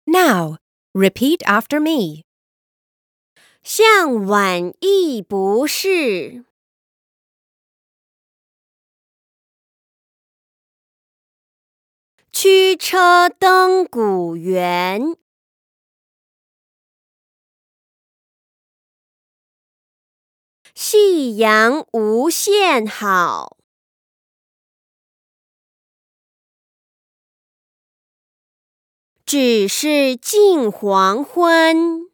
Now, repeat after me. 向晚意不适，驱车登古原，夕阳无限好，只是近黄昏。